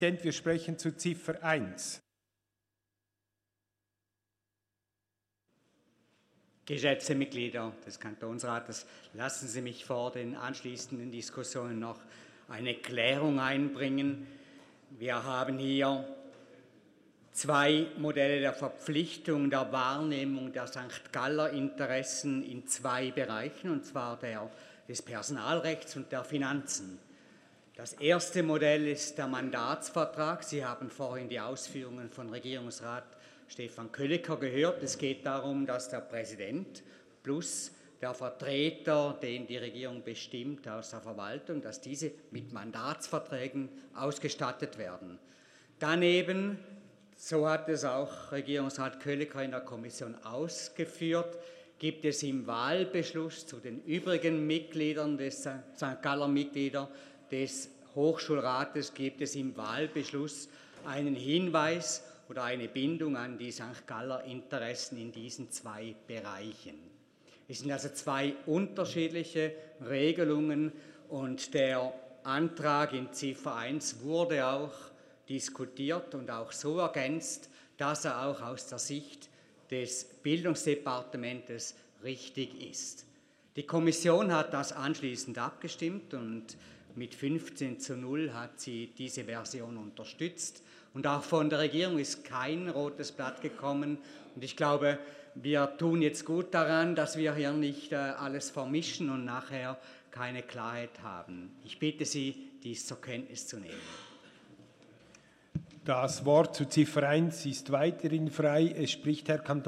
Wir sprechen zu Ziffer 1. Geschätzte Mitglieder des Kantonsrates, lassen Sie mich vor den anschließenden Diskussionen noch eine Klärung einbringen. Wir haben hier zwei Modelle der Verpflichtung der Wahrnehmung der St. Galler Interessen in zwei Bereichen, und zwar des Personalrechts und der Finanzen. Das erste Modell ist der Mandatsvertrag. Sie haben vorhin die Ausführungen von Regierungsrat Stefan Kölliker gehört. Es geht darum, dass der Präsident plus der Vertreter, den die Regierung bestimmt aus der Verwaltung, dass diese mit Mandatsverträgen ausgestattet werden. Daneben, so hat es auch Regierungsrat Kölliker in der Kommission ausgeführt, gibt es im Wahlbeschluss zu den übrigen Mitgliedern des St. Galler Mitglieder des Hochschulrates gibt es im Wahlbeschluss einen Hinweis oder eine Bindung an die St. Galler Interessen in diesen zwei Bereichen. Es sind also zwei unterschiedliche Regelungen und der Antrag in Ziffer 1 wurde auch diskutiert und auch so ergänzt, dass er auch aus der Sicht des Bildungsdepartementes richtig ist. Die Kommission hat das anschließend abgestimmt und mit 15:0 hat sie diese Version unterstützt. Und auch von der Regierung ist kein rotes Blatt gekommen. Und ich glaube, wir tun jetzt gut daran, dass wir hier nicht alles vermischen und nachher keine Klarheit haben. Ich bitte Sie, dies zur Kenntnis zu nehmen. Das Wort zu Ziffer 1 ist weiterhin frei. Es spricht Herr